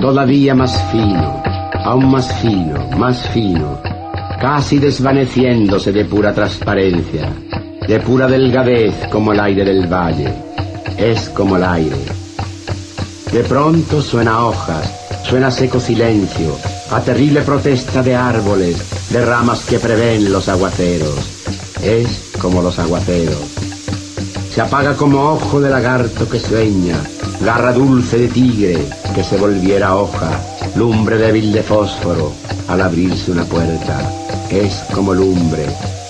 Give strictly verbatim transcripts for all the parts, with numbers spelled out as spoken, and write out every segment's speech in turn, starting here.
todavía más fino, aún más fino, más fino, casi desvaneciéndose de pura transparencia, de pura delgadez como el aire del valle. Es como el aire. De pronto suena hojas, suena seco silencio, a terrible protesta de árboles, de ramas que prevén los aguaceros. Es como los aguaceros. Se apaga como ojo de lagarto que sueña, garra dulce de tigre que se volviera hoja, lumbre débil de fósforo al abrirse una puerta. Es como lumbre.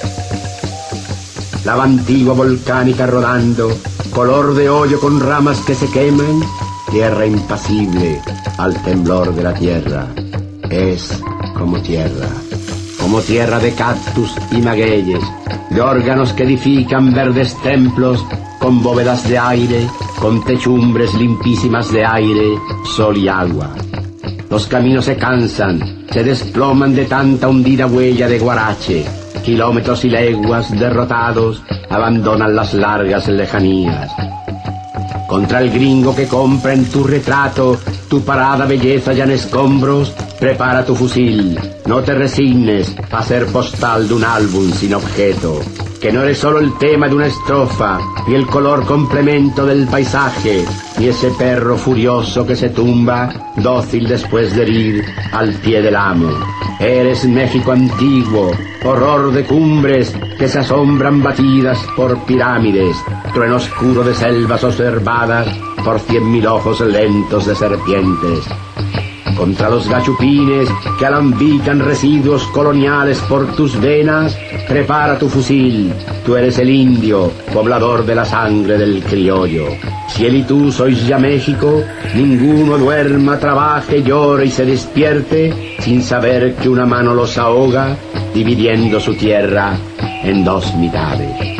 Lava antigua volcánica rodando, color de hoyo con ramas que se queman, tierra impasible al temblor de la tierra. Es como tierra, como tierra de cactus y magueyes, de órganos que edifican verdes templos con bóvedas de aire, con techumbres limpísimas de aire, sol y agua. Los caminos se cansan, se desploman de tanta hundida huella de guarache. Kilómetros y leguas derrotados abandonan las largas lejanías. Contra el gringo que compra en tu retrato tu parada belleza ya en escombros, prepara tu fusil. No te resignes a ser postal de un álbum sin objeto, que no eres solo el tema de una estrofa, ni el color complemento del paisaje, ni ese perro furioso que se tumba, dócil después de herir, al pie del amo. Eres México antiguo, horror de cumbres que se asombran batidas por pirámides, trueno oscuro de selvas observadas por cien mil ojos lentos de serpientes. Contra los gachupines que alambican residuos coloniales por tus venas, prepara tu fusil. Tú eres el indio, poblador de la sangre del criollo. Si él y tú sois ya México, ninguno duerma, trabaje, llore y se despierte sin saber que una mano los ahoga, dividiendo su tierra en dos mitades.